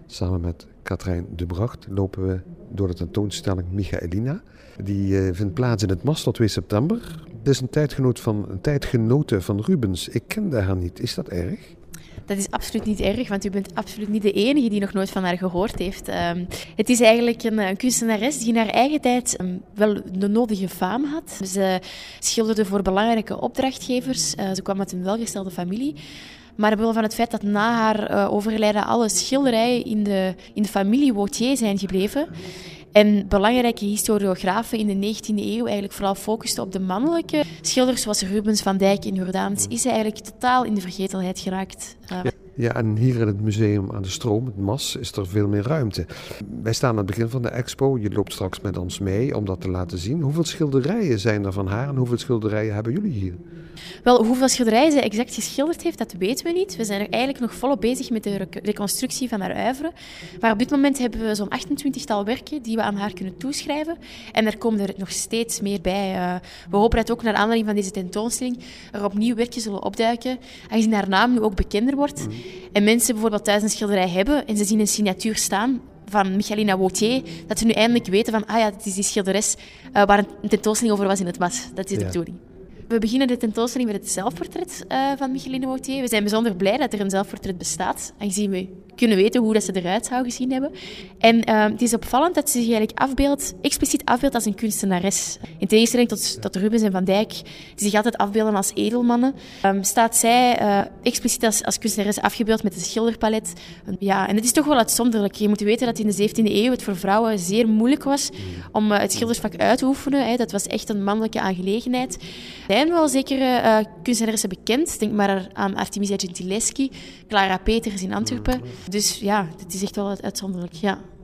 Samen met Katrijn de Bracht lopen we door de tentoonstelling Michaelina. Die vindt plaats in het MAS tot 2 september. Het is een tijdgenote van Rubens. Ik kende haar niet. Is dat erg? Dat is absoluut niet erg, want u bent absoluut niet de enige die nog nooit van haar gehoord heeft. Het is eigenlijk een kunstenares die in haar eigen tijd wel de nodige faam had. Ze schilderde voor belangrijke opdrachtgevers. Ze kwam uit een welgestelde familie. Maar omwille van het feit dat na haar overlijden alle schilderijen in de familie Wautier zijn gebleven. En belangrijke historiografen in de 19e eeuw eigenlijk vooral focusten op de mannelijke schilders zoals Rubens, Van Dijk en Jordaens, is hij eigenlijk totaal in de vergetelheid geraakt. Ja, en hier in het museum aan de Stroom, het MAS, is er veel meer ruimte. Wij staan aan het begin van de expo. Je loopt straks met ons mee om dat te laten zien. Hoeveel schilderijen zijn er van haar en hoeveel schilderijen hebben jullie hier? Wel, hoeveel schilderijen zij exact geschilderd heeft, dat weten we niet. We zijn er eigenlijk nog volop bezig met de reconstructie van haar oeuvre. Maar op dit moment hebben we zo'n 28-tal werken die we aan haar kunnen toeschrijven. En er komen er nog steeds meer bij. We hopen dat ook naar aanleiding van deze tentoonstelling er opnieuw werken zullen opduiken, aangezien haar naam nu ook bekender wordt. En mensen bijvoorbeeld thuis een schilderij hebben en ze zien een signatuur staan van Michaelina Wautier, dat ze nu eindelijk weten van, dat is die schilderes waar een tentoonstelling over was in het MAS. Dat is de bedoeling. We beginnen de tentoonstelling met het zelfportret van Michaelina Wautier. We zijn bijzonder blij dat er een zelfportret bestaat, aangezien we kunnen weten hoe dat ze eruit zou gezien hebben. En het is opvallend dat ze zich eigenlijk expliciet afbeeldt als een kunstenares. In tegenstelling tot Rubens en Van Dijk, die zich altijd afbeelden als edelmannen, staat zij expliciet als kunstenares afgebeeld met een schilderpalet. Ja, en het is toch wel uitzonderlijk. Je moet weten dat in de 17e eeuw het voor vrouwen zeer moeilijk was om het schildersvak uit te oefenen. Dat was echt een mannelijke aangelegenheid. Er zijn wel zekere kunstenaressen bekend. Denk maar aan Artemisia Gentileschi, Clara Peters in Antwerpen. Dus ja, het is echt wel uitzonderlijk, ja.